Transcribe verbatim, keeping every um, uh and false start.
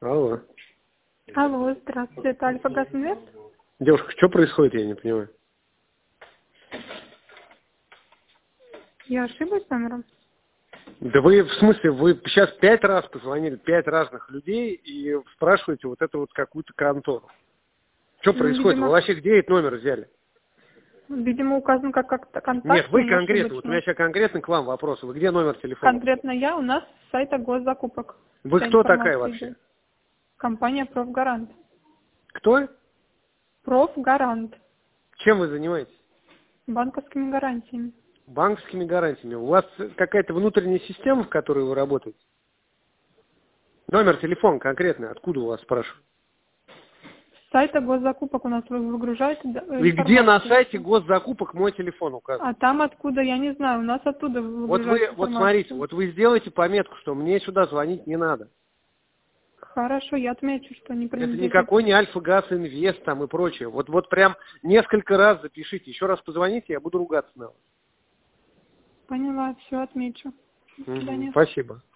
Алло. Алло, здравствуйте, это Альфа-Газ Инвест? Девушка, что происходит, я не понимаю. Я ошиблась номером? Да вы, в смысле, вы сейчас пять раз позвонили, пять разных людей и спрашиваете вот эту вот какую-то контору. Что Ну, происходит? видимо, Вы вообще где этот номер взяли? видимо, указан как как-то контакт. Нет, вы у меня конкретно, вот у ошибочно. меня сейчас конкретно к вам вопрос. Вы где номер телефона? Конкретно я у нас с сайта госзакупок. Вы Вся кто такая информация вообще? идет. Компания Профгарант. Кто? Профгарант. Чем вы занимаетесь? Банковскими гарантиями. Банковскими гарантиями. У вас какая-то внутренняя система, в которой вы работаете? Номер телефона конкретный, откуда у вас спрашивают? С сайта госзакупок у нас вы выгружаете да, И где на информацию. сайте госзакупок мой телефон указан? А там откуда, я не знаю, у нас оттуда вы Вот выгружаете вы, вот информацию. смотрите, вот вы сделайте пометку, что мне сюда звонить не надо. Хорошо, я отмечу, что не Это принадлежит. никакой не Альфа-Газ Инвест там и прочее. Вот, вот прям несколько раз запишите. Еще раз позвоните, я буду ругаться на вас. Поняла, все отмечу. До Мгм, свидания. спасибо.